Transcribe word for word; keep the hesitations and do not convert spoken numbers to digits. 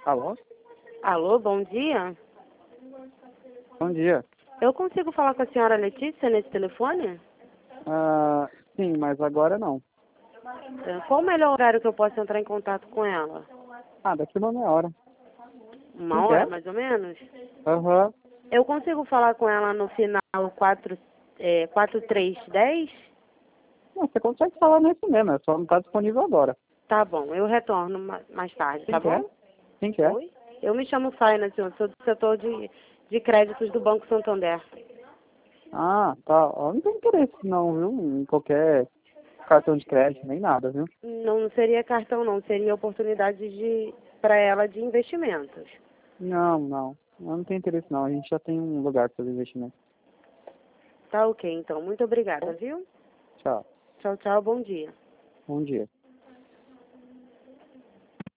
Alô? Alô, bom dia. Bom dia. Eu consigo falar com a senhora Letícia nesse telefone? Ah, sim, mas agora não. É, Qual o melhor horário que eu posso entrar em contato com ela? Ah, daqui uma meia hora. Uma Quem hora, quer? mais ou menos? Aham. Eu consigo falar com ela no final quatro, é, quatro três dez? Não, você consegue falar nesse mesmo, é só não está disponível agora. Tá bom, eu retorno ma- mais tarde, Quem tá quer? bom? Quem quer? Oi? Eu me chamo Faina, senhor, sou do setor de, de créditos do Banco Santander. Ah, tá. Eu não tenho interesse não, viu? Em qualquer cartão de crédito, nem nada, viu? Não, não seria cartão não, seria oportunidade de para ela de investimentos. Não, não. Eu não tenho interesse não. A gente já tem um lugar para fazer investimento. Tá ok, então. Muito obrigada, viu? Tchau. Tchau, tchau, bom dia. Bom dia.